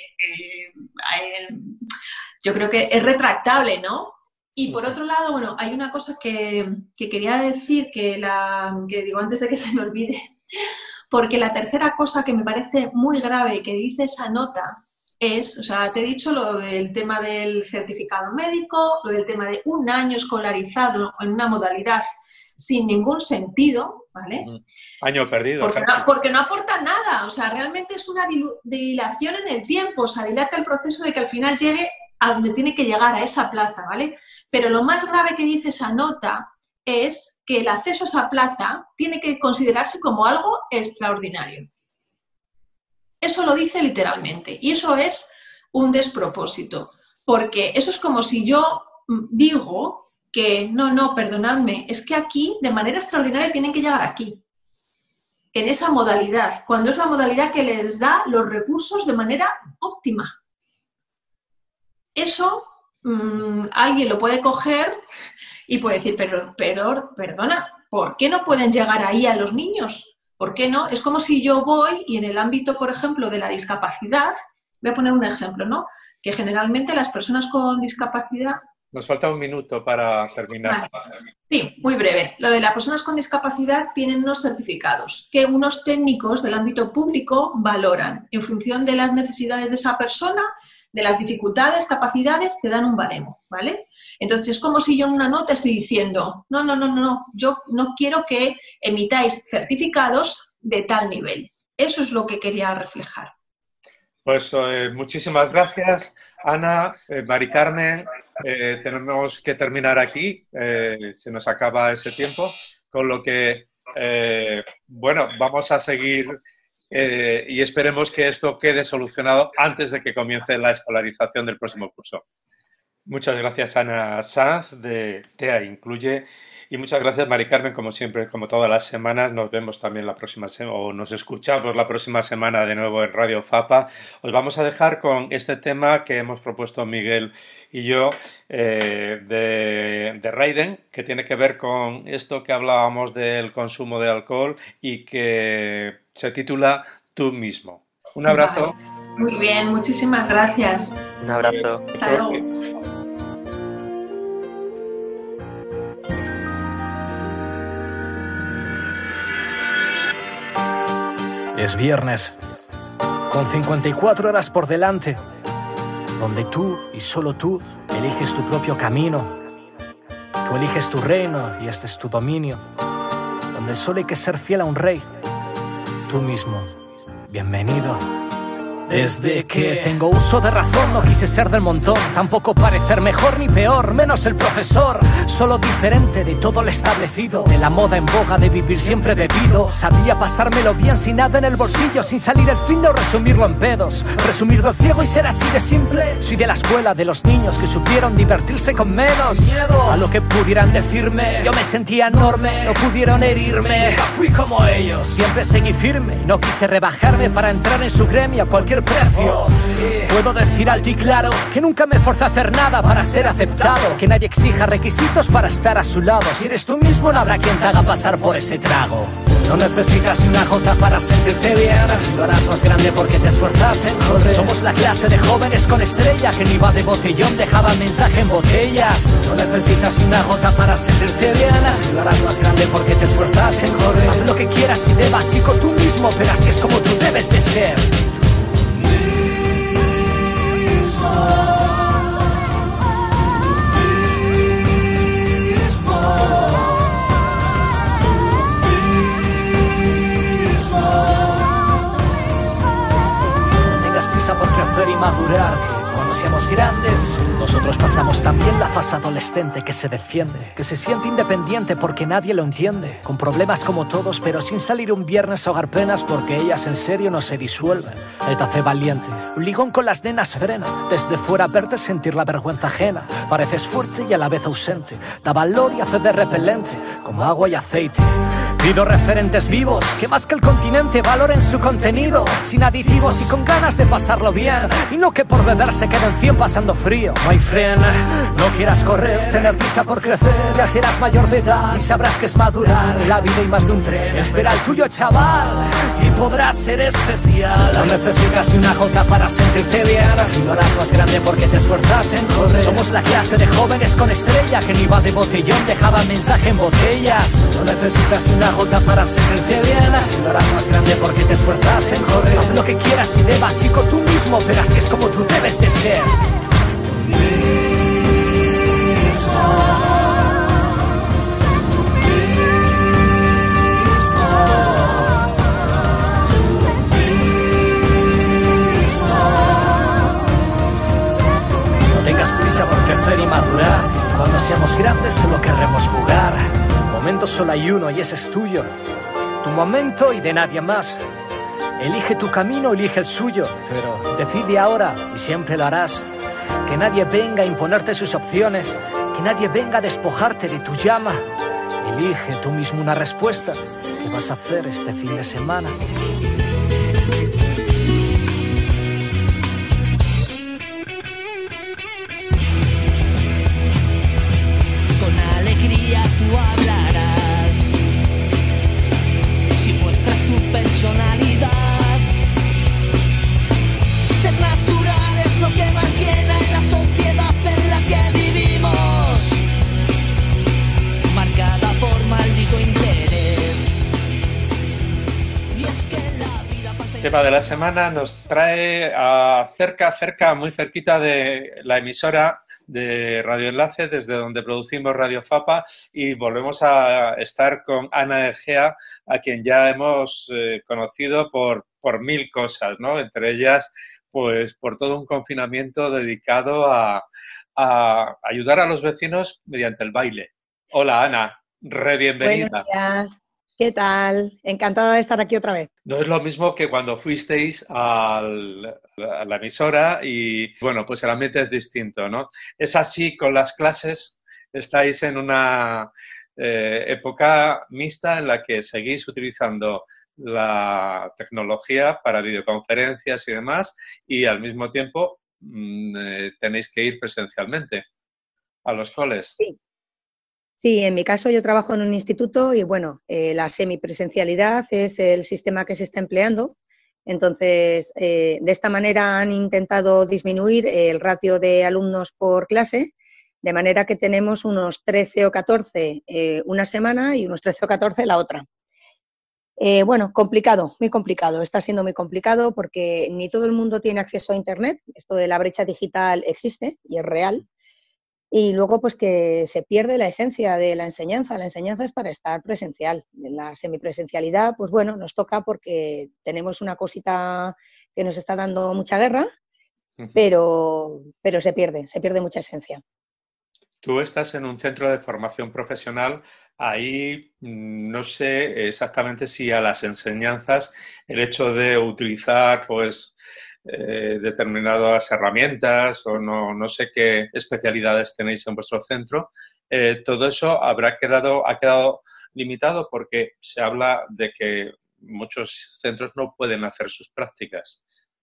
yo creo que es retractable, ¿no? Y por otro lado, bueno, hay una cosa que quería decir que digo antes de que se me olvide, porque la tercera cosa que me parece muy grave que dice esa nota es, o sea, te he dicho lo del tema del certificado médico, lo del tema de 1 año escolarizado en una modalidad sin ningún sentido, ¿vale? Año perdido. Porque no aporta nada, o sea, realmente es una dilación en el tiempo, o sea, dilata el proceso de que al final llegue a donde tiene que llegar, a esa plaza, ¿vale? Pero lo más grave que dice esa nota es que el acceso a esa plaza tiene que considerarse como algo extraordinario. Eso lo dice literalmente, y eso es un despropósito, porque eso es como si yo digo que no, perdonadme, es que aquí de manera extraordinaria tienen que llegar aquí, en esa modalidad, cuando es la modalidad que les da los recursos de manera óptima. eso alguien lo puede coger y puede decir, pero perdona, ¿por qué no pueden llegar ahí a los niños? ¿Por qué no? Es como si yo voy y en el ámbito, por ejemplo, de la discapacidad, voy a poner un ejemplo, ¿no? Que generalmente las personas con discapacidad... Nos falta un minuto para terminar. Vale. Sí, muy breve. Lo de las personas con discapacidad tienen unos certificados que unos técnicos del ámbito público valoran. En función de las necesidades de esa persona, de las dificultades, capacidades, te dan un baremo, ¿vale? Entonces es como si yo en una nota estoy diciendo, no, yo no quiero que emitáis certificados de tal nivel. Eso es lo que quería reflejar. Pues muchísimas gracias, Ana, Mari Carmen. Tenemos que terminar aquí, se nos acaba ese tiempo, con lo que, bueno, vamos a seguir y esperemos que esto quede solucionado antes de que comience la escolarización del próximo curso. Muchas gracias, Ana Sanz, de TEA Incluye, y muchas gracias, Mari Carmen, como siempre, como todas las semanas. Nos vemos también la próxima semana, o nos escuchamos la próxima semana de nuevo en Radio FAPA. Os vamos a dejar con este tema que hemos propuesto Miguel y yo, de Raiden, que tiene que ver con esto que hablábamos del consumo de alcohol y que se titula Tú mismo. Un abrazo. Vale. Muy bien, muchísimas gracias. Un abrazo. Hasta luego. Es viernes, con 54 horas por delante, donde tú y solo tú eliges tu propio camino. Tú eliges tu reino y este es tu dominio, donde solo hay que ser fiel a un rey. Tú mismo, bienvenido. Desde que tengo uso de razón no quise ser del montón, tampoco parecer mejor ni peor, menos el profesor. Solo diferente de todo lo establecido, de la moda en boga de vivir siempre bebido. Sabía pasármelo bien sin nada en el bolsillo, sin salir el fin de o resumirlo en pedos. Resumir del ciego y ser así de simple. Soy de la escuela de los niños que supieron divertirse con menos. Sin miedo a lo que pudieran decirme, yo me sentía enorme, no pudieron herirme. Nunca fui como ellos, siempre seguí firme y no quise rebajarme para entrar en su gremio a cualquier precio. Puedo decir alto y claro que nunca me forcé a hacer nada para ser aceptado, que nadie exija requisitos para estar a su lado. Si eres tú mismo no habrá quien te haga pasar por ese trago. No necesitas ni una gota para sentirte bien, si lo harás más grande porque te esfuerzas en correr. Somos la clase de jóvenes con estrella que no iba de botellón, dejaba mensaje en botellas. No necesitas ni una gota para sentirte bien, si lo harás más grande porque te esfuerzas en correr. Haz lo que quieras y debas, chico, tú mismo, pero así es como tú debes de ser. No tengas prisa por crecer y madurar, que cuando seamos grandes nosotros pasamos también la fase adolescente, que se defiende, que se siente independiente porque nadie lo entiende, con problemas como todos pero sin salir un viernes a ahogar penas porque ellas en serio no se disuelven. Él te hace valiente, un ligón con las nenas frena, desde fuera verte sentir la vergüenza ajena. Pareces fuerte y a la vez ausente, da valor y hace de repelente, como agua y aceite. Pido referentes vivos, que más que el continente valoren su contenido, sin aditivos y con ganas de pasarlo bien, y no que por beber se queden 100 pasando frío. My friend, no quieras correr, tener prisa por crecer, ya serás mayor de edad y sabrás que es madurar. La vida y más de un tren, espera el tuyo, chaval, y podrás ser especial. No necesitas ni una gota para sentirte bien, si lo harás más grande porque te esfuerzas en correr. Somos la clase de jóvenes con estrella que no iba de botellón, dejaba mensaje en botellas. No necesitas ni una gota para sentirte bien, si lo harás más grande porque te esfuerzas en correr. Haz lo que quieras y debas, chico, tú mismo, pero así es como tú debes de ser. No tengas prisa por crecer y madurar, cuando seamos grandes solo querremos jugar. Momento solo hay uno y ese es tuyo, tu momento y de nadie más. Elige tu camino, elige el suyo, pero decide ahora y siempre lo harás. Que nadie venga a imponerte sus opciones, que nadie venga a despojarte de tu llama. Elige tú mismo una respuesta. ¿Qué vas a hacer este fin de semana? El tema de la semana nos trae muy cerquita de la emisora de Radio Enlace, desde donde producimos Radio Fapa, y volvemos a estar con Ana Egea, a quien ya hemos conocido por mil cosas, ¿no? Entre ellas, pues por todo un confinamiento dedicado a ayudar a los vecinos mediante el baile. Hola, Ana, bienvenida. Buenos días. ¿Qué tal? Encantada de estar aquí otra vez. No es lo mismo que cuando fuisteis a la emisora y, bueno, pues el ambiente es distinto, ¿no? Es así con las clases, estáis en una época mixta en la que seguís utilizando la tecnología para videoconferencias y demás, y al mismo tiempo tenéis que ir presencialmente a los coles. Sí. Sí, en mi caso yo trabajo en un instituto y bueno, la semipresencialidad es el sistema que se está empleando. Entonces, de esta manera han intentado disminuir el ratio de alumnos por clase, de manera que tenemos unos 13 o 14 una semana y unos 13 o 14 la otra. Bueno, complicado, muy complicado. Está siendo muy complicado porque ni todo el mundo tiene acceso a Internet. Esto de la brecha digital existe y es real. Y luego, pues que se pierde la esencia de la enseñanza. La enseñanza es para estar presencial. En la semipresencialidad, pues bueno, nos toca porque tenemos una cosita que nos está dando mucha guerra, pero se pierde mucha esencia. Tú estás en un centro de formación profesional. Ahí no sé exactamente si a las enseñanzas el hecho de utilizar, pues, determinadas herramientas o no sé qué especialidades tenéis en vuestro centro, todo eso ha quedado limitado porque se habla de que muchos centros no pueden hacer sus prácticas.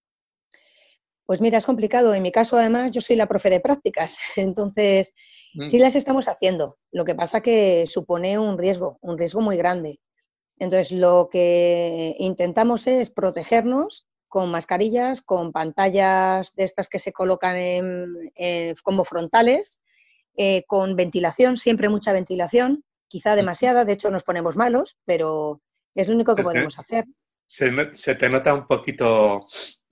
Pues mira, es complicado. En mi caso, además, yo soy la profe de prácticas, entonces sí las estamos haciendo. Lo que pasa que supone un riesgo muy grande. Entonces, lo que intentamos es protegernos con mascarillas, con pantallas de estas que se colocan como frontales, con ventilación, siempre mucha ventilación, quizá demasiada, de hecho nos ponemos malos, pero es lo único que podemos hacer. Se te nota un poquito,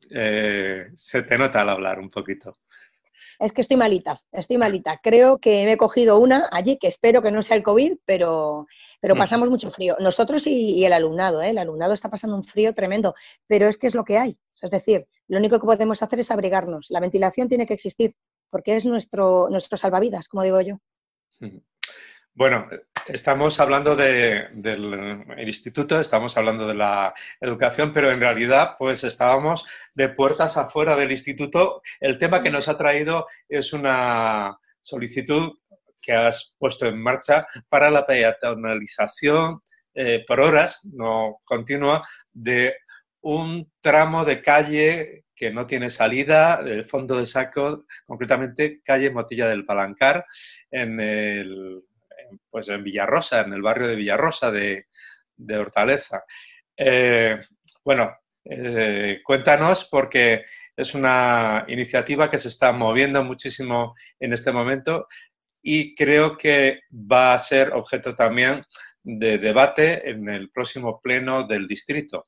se te nota al hablar un poquito. Es que estoy malita. Creo que me he cogido una allí, que espero que no sea el COVID, pero pasamos mucho frío. Nosotros y el alumnado, ¿eh? El alumnado está pasando un frío tremendo, pero es que es lo que hay. Es decir, lo único que podemos hacer es abrigarnos. La ventilación tiene que existir, porque es nuestro salvavidas, como digo yo. Bueno, estamos hablando del instituto, estamos hablando de la educación, pero en realidad pues estábamos de puertas afuera del instituto. El tema que nos ha traído es una solicitud que has puesto en marcha para la peatonalización por horas, no continua, de un tramo de calle que no tiene salida, el fondo de Saco, concretamente calle Motilla del Palancar, pues en Villarrosa, en el barrio de Villarrosa de Hortaleza. Cuéntanos, porque es una iniciativa que se está moviendo muchísimo en este momento y creo que va a ser objeto también de debate en el próximo pleno del distrito.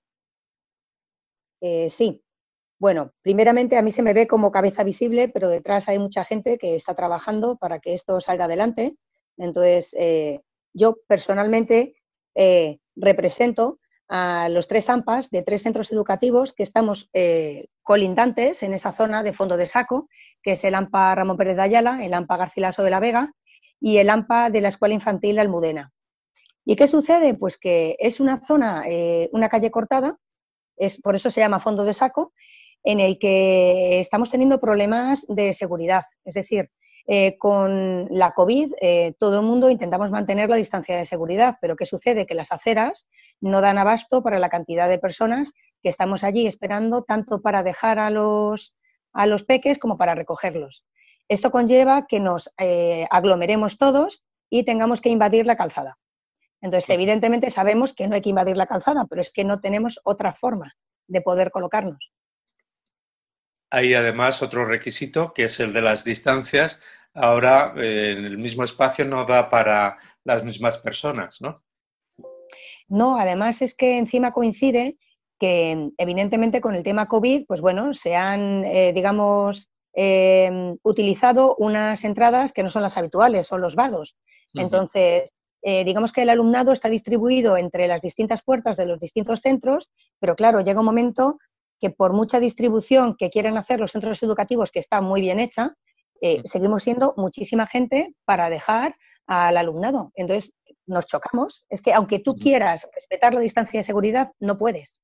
Sí. Bueno, primeramente a mí se me ve como cabeza visible, pero detrás hay mucha gente que está trabajando para que esto salga adelante. Entonces, yo personalmente represento a los 3 AMPAs de 3 centros educativos que estamos colindantes en esa zona de fondo de Saco, que es el AMPA Ramón Pérez de Ayala, el AMPA Garcilaso de la Vega y el AMPA de la Escuela Infantil Almudena. ¿Y qué sucede? Pues que es una zona, una calle cortada, por eso se llama fondo de Saco, en el que estamos teniendo problemas de seguridad. Es decir, con la COVID todo el mundo intentamos mantener la distancia de seguridad, pero ¿qué sucede? Que las aceras no dan abasto para la cantidad de personas que estamos allí esperando, tanto para dejar a los peques como para recogerlos. Esto conlleva que nos aglomeremos todos y tengamos que invadir la calzada. Entonces, evidentemente sabemos que no hay que invadir la calzada, pero es que no tenemos otra forma de poder colocarnos. Hay además otro requisito, que es el de las distancias. Ahora en el mismo espacio no da para las mismas personas, ¿no? No, además es que encima coincide que evidentemente con el tema COVID, pues bueno, se han, digamos, utilizado unas entradas que no son las habituales, son los vados. Entonces, digamos que el alumnado está distribuido entre las distintas puertas de los distintos centros, pero claro, llega un momento que por mucha distribución que quieren hacer los centros educativos, que está muy bien hecha, seguimos siendo muchísima gente para dejar al alumnado. Entonces, nos chocamos. Es que aunque tú quieras respetar la distancia de seguridad, no puedes.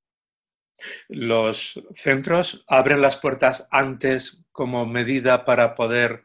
¿Los centros abren las puertas antes como medida para poder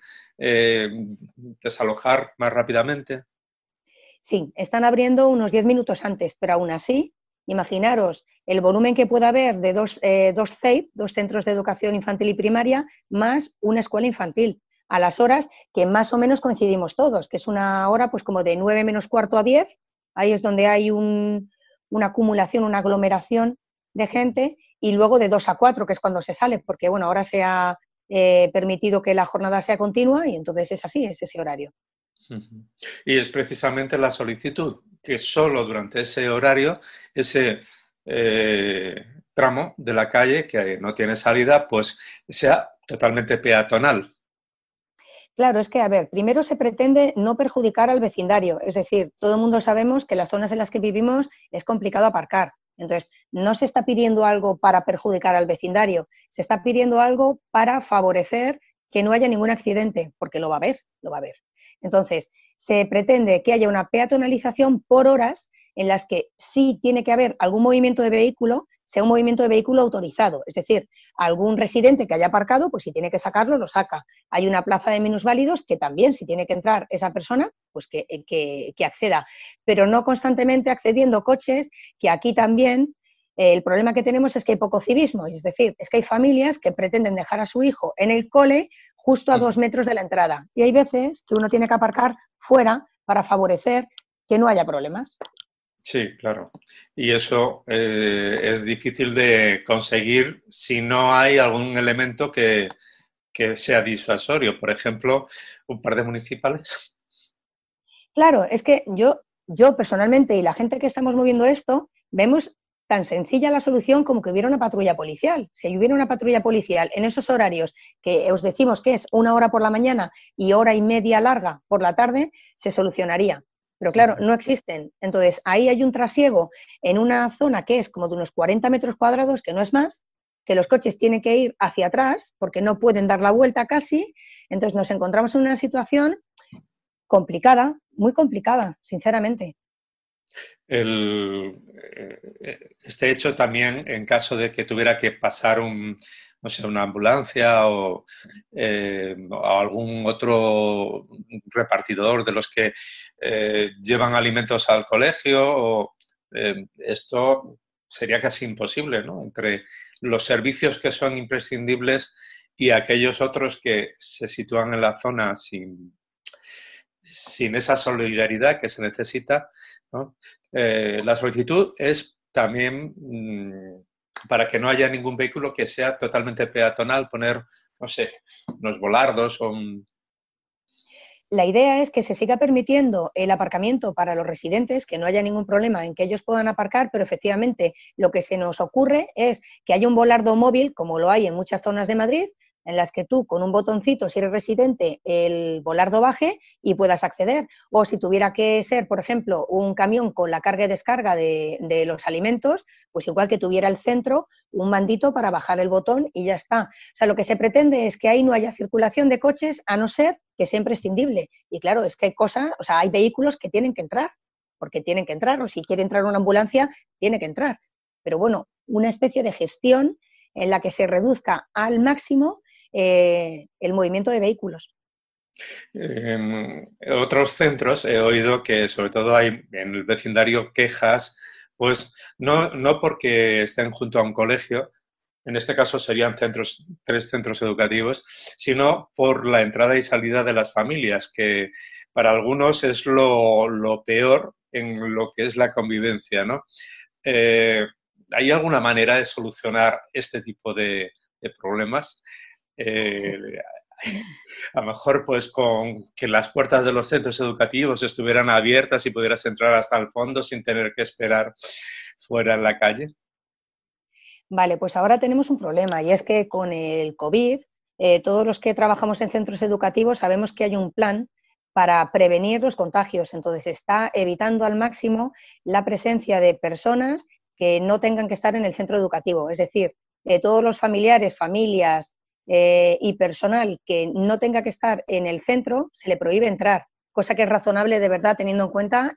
desalojar más rápidamente? Sí, están abriendo unos 10 minutos antes, pero aún así, imaginaros el volumen que puede haber de dos CEIP, dos centros de educación infantil y primaria, más una escuela infantil, a las horas que más o menos coincidimos todos, que es una hora pues como de 9 menos cuarto a 10, ahí es donde hay una acumulación, una aglomeración de gente, y luego de 2 a 4, que es cuando se sale, porque bueno, ahora se ha permitido que la jornada sea continua y entonces es así, es ese horario. Y es precisamente la solicitud, que solo durante ese horario, ese tramo de la calle que no tiene salida, pues sea totalmente peatonal. Claro, es que, a ver, primero se pretende no perjudicar al vecindario, es decir, todo el mundo sabemos que en las zonas en las que vivimos es complicado aparcar. Entonces, no se está pidiendo algo para perjudicar al vecindario, se está pidiendo algo para favorecer que no haya ningún accidente, porque lo va a haber, lo va a haber. Entonces, se pretende que haya una peatonalización por horas en las que sí tiene que haber algún movimiento de vehículo, sea un movimiento de vehículo autorizado, es decir, algún residente que haya aparcado, pues si tiene que sacarlo, lo saca. Hay una plaza de minusválidos que también, si tiene que entrar esa persona, pues que acceda, pero no constantemente accediendo coches, que aquí también el problema que tenemos es que hay poco civismo, es decir, es que hay familias que pretenden dejar a su hijo en el cole justo a 2 metros de la entrada, y hay veces que uno tiene que aparcar fuera para favorecer que no haya problemas. Sí, claro. Y eso es difícil de conseguir si no hay algún elemento que sea disuasorio. Por ejemplo, un par de municipales. Claro, es que yo personalmente y la gente que estamos moviendo esto, vemos tan sencilla la solución como que hubiera una patrulla policial. Si hubiera una patrulla policial en esos horarios que os decimos que es 1 hora por la mañana y hora y media larga por la tarde, se solucionaría. Pero claro, no existen. Entonces, ahí hay un trasiego en una zona que es como de unos 40 metros cuadrados, que no es más, que los coches tienen que ir hacia atrás porque no pueden dar la vuelta casi. Entonces, nos encontramos en una situación complicada, muy complicada, sinceramente. Este hecho también, en caso de que tuviera que pasar no sé, una ambulancia o algún otro repartidor de los que llevan alimentos al colegio, esto sería casi imposible, ¿no? Entre los servicios que son imprescindibles y aquellos otros que se sitúan en la zona sin esa solidaridad que se necesita, ¿no? La solicitud es también para que no haya ningún vehículo que sea totalmente peatonal, poner, no sé, unos volardos o La idea es que se siga permitiendo el aparcamiento para los residentes, que no haya ningún problema en que ellos puedan aparcar, pero efectivamente lo que se nos ocurre es que haya un volardo móvil, como lo hay en muchas zonas de Madrid, en las que tú con un botoncito, si eres residente, el volardo baje y puedas acceder. O si tuviera que ser, por ejemplo, un camión con la carga y descarga de los alimentos, pues igual que tuviera el centro, un mandito para bajar el botón y ya está. O sea, lo que se pretende es que ahí no haya circulación de coches a no ser que sea imprescindible. Y claro, es que hay cosas, o sea, hay vehículos que tienen que entrar, porque tienen que entrar, o si quiere entrar una ambulancia, tiene que entrar. Pero bueno, una especie de gestión en la que se reduzca al máximo el movimiento de vehículos. En otros centros he oído que sobre todo hay en el vecindario quejas, pues no porque estén junto a un colegio, en este caso serían 3 centros educativos, sino por la entrada y salida de las familias, que para algunos es lo peor en lo que es la convivencia, ¿no? ¿Hay alguna manera de solucionar este tipo de problemas? A lo mejor pues con que las puertas de los centros educativos estuvieran abiertas y pudieras entrar hasta el fondo sin tener que esperar fuera en la calle. Vale, pues ahora tenemos un problema y es que con el COVID, todos los que trabajamos en centros educativos sabemos que hay un plan para prevenir los contagios. Entonces, se está evitando al máximo la presencia de personas que no tengan que estar en el centro educativo. Es decir, todos los familiares, familias y personal que no tenga que estar en el centro, se le prohíbe entrar, cosa que es razonable de verdad teniendo en cuenta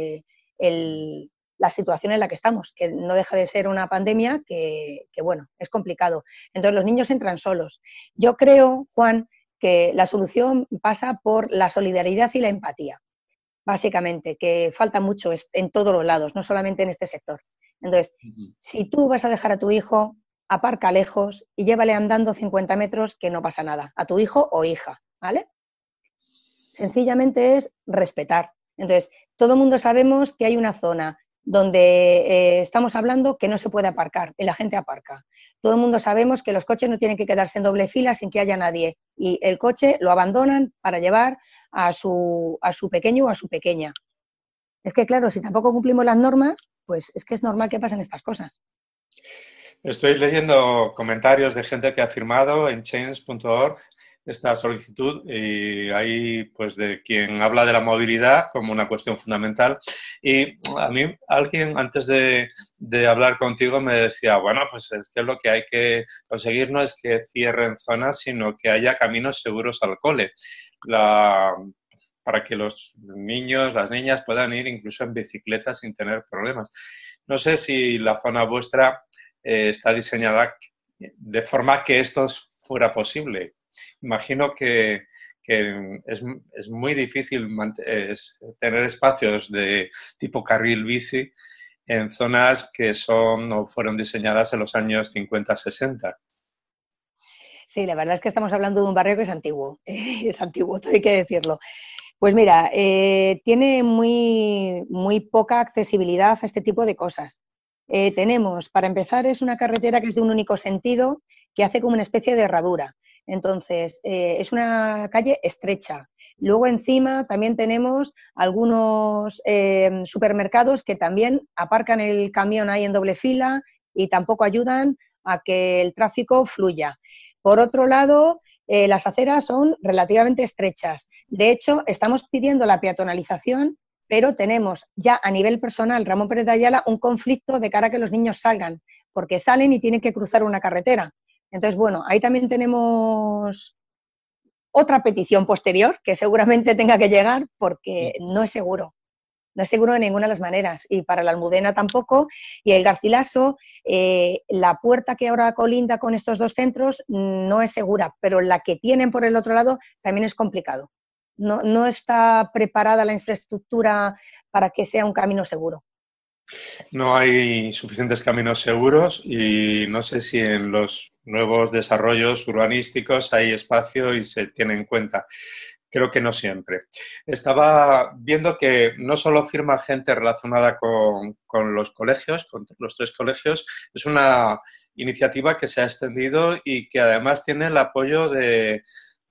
la situación en la que estamos, que no deja de ser una pandemia que, bueno, es complicado. Entonces, los niños entran solos. Yo creo, Juan, que la solución pasa por la solidaridad y la empatía, básicamente, que falta mucho en todos los lados, no solamente en este sector. Entonces, si tú vas a dejar a tu hijo, aparca lejos y llévale andando 50 metros, que no pasa nada, a tu hijo o hija, ¿vale? Sencillamente es respetar. Entonces, todo el mundo sabemos que hay una zona donde estamos hablando que no se puede aparcar y la gente aparca. Todo el mundo sabemos que los coches no tienen que quedarse en doble fila sin que haya nadie y el coche lo abandonan para llevar a su pequeño o a su pequeña. Es que, claro, si tampoco cumplimos las normas, pues es que es normal que pasen estas cosas. Estoy leyendo comentarios de gente que ha firmado en change.org esta solicitud y ahí pues de quien habla de la movilidad como una cuestión fundamental. Y a mí alguien antes de hablar contigo me decía, bueno, pues es que lo que hay que conseguir no es que cierren zonas, sino que haya caminos seguros al cole. Para que los niños, las niñas puedan ir incluso en bicicleta sin tener problemas. No sé si la zona vuestra está diseñada de forma que esto fuera posible. Imagino que es muy difícil tener espacios de tipo carril bici en zonas que son o fueron diseñadas en los años 50-60. Sí, la verdad es que estamos hablando de un barrio que es antiguo, todo hay que decirlo. Pues mira, tiene muy poca accesibilidad a este tipo de cosas. Tenemos, para empezar, es una carretera que es de un único sentido, que hace como una especie de herradura. Entonces, es una calle estrecha. Luego, encima, también tenemos algunos supermercados que también aparcan el camión ahí en doble fila y tampoco ayudan a que el tráfico fluya. Por otro lado, las aceras son relativamente estrechas. De hecho, estamos pidiendo la peatonalización, pero tenemos ya a nivel personal, Ramón Pérez de Ayala, un conflicto de cara a que los niños salgan, porque salen y tienen que cruzar una carretera. Entonces, bueno, ahí también tenemos otra petición posterior que seguramente tenga que llegar porque no es seguro. No es seguro de ninguna de las maneras, y para la Almudena tampoco, y el Garcilaso, la puerta que ahora colinda con estos dos centros no es segura, pero la que tienen por el otro lado también es complicado. No está preparada la infraestructura para que sea un camino seguro. No hay suficientes caminos seguros y no sé si en los nuevos desarrollos urbanísticos hay espacio y se tiene en cuenta. Creo que no siempre. Estaba viendo que no solo firma gente relacionada con los colegios, con los 3 colegios, es una iniciativa que se ha extendido y que además tiene el apoyo de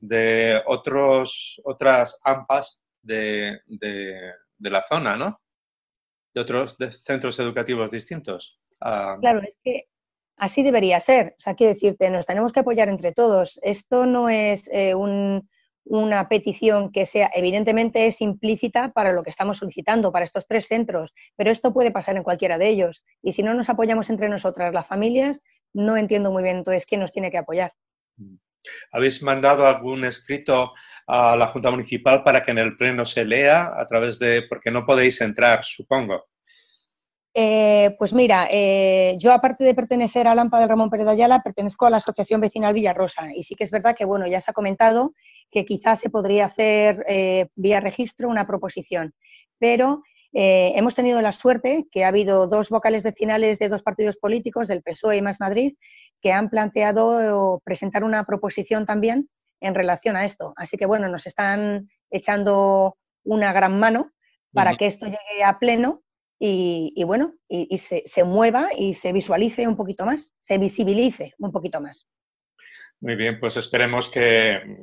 otras AMPAs de la zona, ¿no? De otros centros educativos distintos. Claro, es que así debería ser. O sea, quiero decirte, nos tenemos que apoyar entre todos. Esto no es una petición que sea, evidentemente es implícita para lo que estamos solicitando, para estos 3 centros, pero esto puede pasar en cualquiera de ellos. Y si no nos apoyamos entre nosotras, las familias, no entiendo muy bien entonces quién nos tiene que apoyar. ¿Habéis mandado algún escrito a la Junta Municipal para que en el pleno se lea a través de... porque no podéis entrar, supongo? Pues mira, yo aparte de pertenecer al AMPA del Ramón Pérez de Ayala, pertenezco a la Asociación Vecinal Villarrosa y sí que es verdad que, bueno, ya se ha comentado que quizás se podría hacer vía registro una proposición, pero hemos tenido la suerte que ha habido 2 vocales vecinales de 2 partidos políticos, del PSOE y Más Madrid, que han planteado presentar una proposición también en relación a esto. Así que, bueno, nos están echando una gran mano para que esto llegue a pleno y bueno, y se mueva y se visualice un poquito más, se visibilice un poquito más. Muy bien, pues esperemos que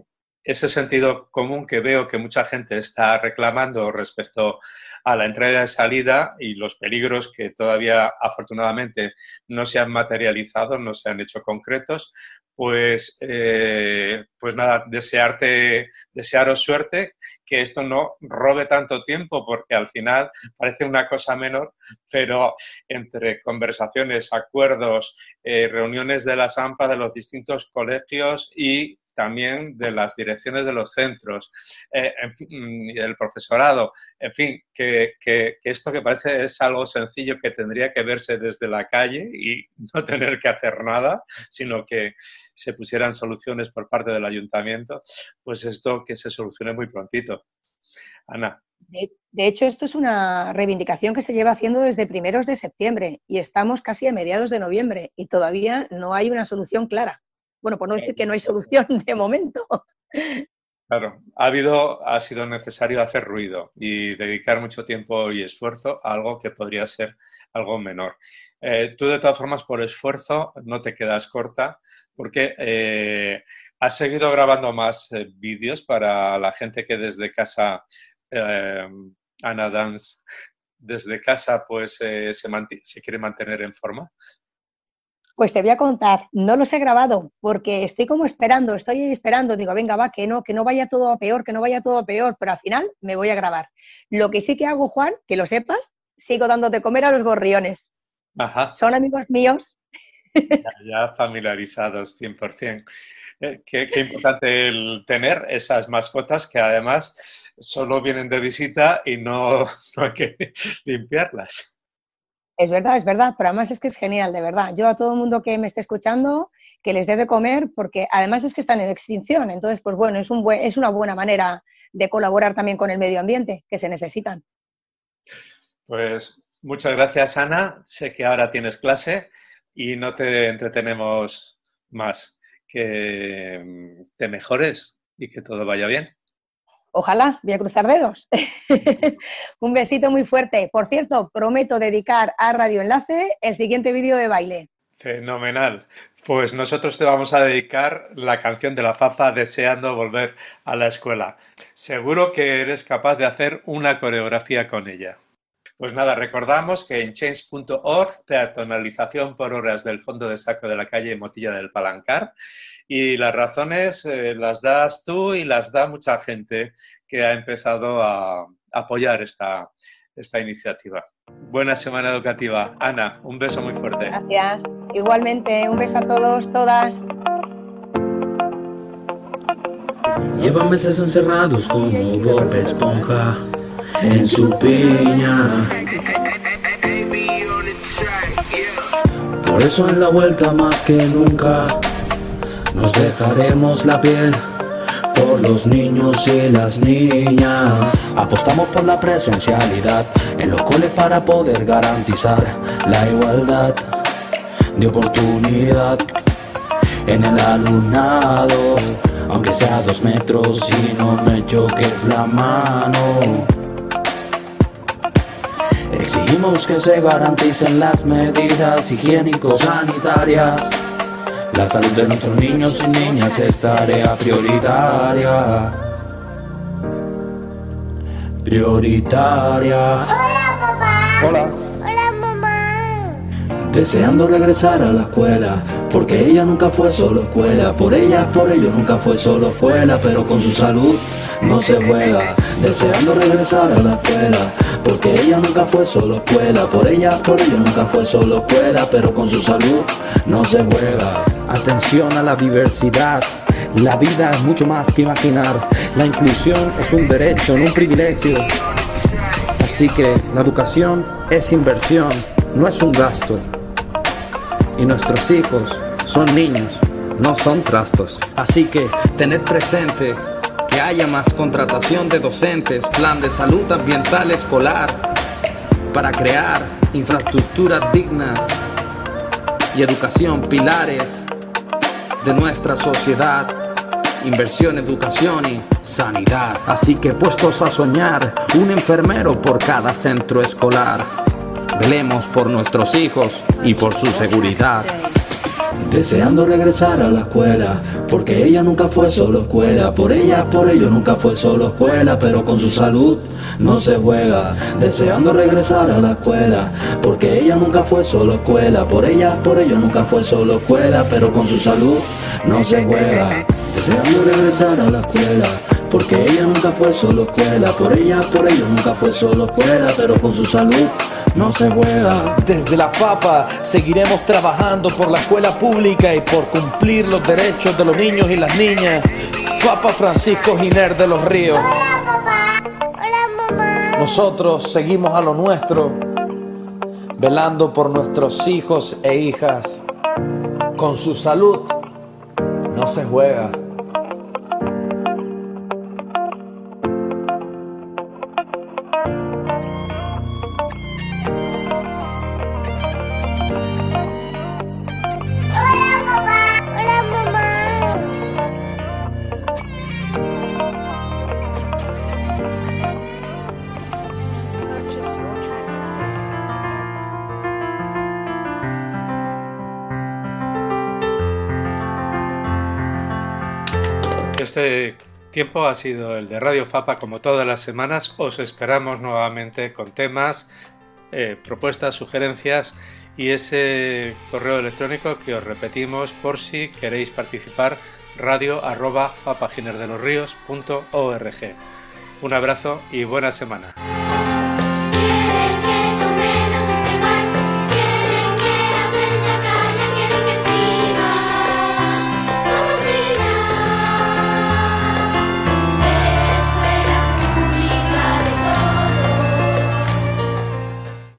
ese sentido común que veo que mucha gente está reclamando respecto a la entrada y salida y los peligros que todavía afortunadamente no se han materializado, no se han hecho concretos, pues nada, desearos suerte, que esto no robe tanto tiempo, porque al final parece una cosa menor, pero entre conversaciones, acuerdos, reuniones de la SAMPA, de los distintos colegios y también de las direcciones de los centros, en fin, y del profesorado, en fin, que esto que parece es algo sencillo que tendría que verse desde la calle y no tener que hacer nada, sino que se pusieran soluciones por parte del ayuntamiento, pues esto que se solucione muy prontito. Ana. De hecho, esto es una reivindicación que se lleva haciendo desde primeros de septiembre y estamos casi a mediados de noviembre y todavía no hay una solución clara. Bueno, por no decir que no hay solución de momento. Claro, ha sido necesario hacer ruido y dedicar mucho tiempo y esfuerzo a algo que podría ser algo menor. Tú, de todas formas, por esfuerzo no te quedas corta porque has seguido grabando más vídeos para la gente que desde casa, Ana Dance, desde casa pues se quiere mantener en forma. Pues te voy a contar, no los he grabado porque estoy como esperando, digo, venga, va, que no vaya todo a peor, pero al final me voy a grabar. Lo que sí que hago, Juan, que lo sepas, sigo dándote comer a los gorriones. Ajá. Son amigos míos. Ya familiarizados, 100%. Qué importante el tener esas mascotas que además solo vienen de visita y no hay que limpiarlas. Es verdad, pero además es que es genial, de verdad. Yo a todo el mundo que me esté escuchando, que les dé de comer, porque además es que están en extinción. Entonces, pues bueno, es una buena manera de colaborar también con el medio ambiente, que se necesitan. Pues muchas gracias, Ana. Sé que ahora tienes clase y no te entretenemos más. Que te mejores y que todo vaya bien. Ojalá, voy a cruzar dedos. Un besito muy fuerte. Por cierto, prometo dedicar a Radio Enlace el siguiente vídeo de baile. Fenomenal. Pues nosotros te vamos a dedicar la canción de la Fafa, Deseando volver a la escuela. Seguro que eres capaz de hacer una coreografía con ella. Pues nada, recordamos que en change.org, peatonalización por horas del fondo de saco de la calle Motilla del Palancar, y las razones las das tú y las da mucha gente que ha empezado a apoyar esta iniciativa. Buena semana educativa. Ana, un beso muy fuerte. Gracias. Igualmente, un beso a todos, todas. Llevan meses encerrados como Bob Esponja en su piña. Por eso en la vuelta más que nunca nos dejaremos la piel por los niños y las niñas. Apostamos por la presencialidad en los coles para poder garantizar la igualdad de oportunidad en el alumnado, aunque sea 2 metros y no me choques la mano. Exigimos que se garanticen las medidas higiénico-sanitarias. La salud de nuestros niños y niñas es tarea prioritaria. Prioritaria. Hola, papá. Hola. Hola, mamá. Deseando regresar a la escuela, porque ella nunca fue solo escuela. Por ello nunca fue solo escuela, pero con su salud no se juega. Deseando regresar a la escuela, porque ella nunca fue solo escuela. Por ello nunca fue solo escuela, pero con su salud no se juega. Atención a la diversidad. La vida es mucho más que imaginar. La inclusión es un derecho, no un privilegio. Así que la educación es inversión, no es un gasto. Y nuestros hijos son niños, no son trastos. Así que tened presente que haya más contratación de docentes, plan de salud ambiental escolar, para crear infraestructuras dignas y educación, pilares de nuestra sociedad, inversión, educación y sanidad. Así que puestos a soñar, un enfermero por cada centro escolar. Velemos por nuestros hijos y por su seguridad. deseando regresar a la escuela, porque ella nunca fue solo escuela, por ello nunca fue solo escuela, pero con su salud no se juega, deseando regresar a la escuela, porque ella nunca fue solo escuela, por ello nunca fue solo escuela, pero con su salud no se juega, deseando regresar a la escuela, porque ella nunca fue solo escuela, por ello nunca fue solo escuela, pero con su salud no se juega. Desde la FAPA seguiremos trabajando por la escuela pública y por cumplir los derechos de los niños y las niñas. FAPA Francisco Giner de los Ríos. Hola, papá. Hola, mamá. Nosotros seguimos a lo nuestro, velando por nuestros hijos e hijas. Con su salud no se juega. Este tiempo ha sido el de Radio Fapa, como todas las semanas. Os esperamos nuevamente con temas, propuestas, sugerencias y ese correo electrónico que os repetimos por si queréis participar, radio@fapaginerdelosrios.org. Un abrazo y buena semana.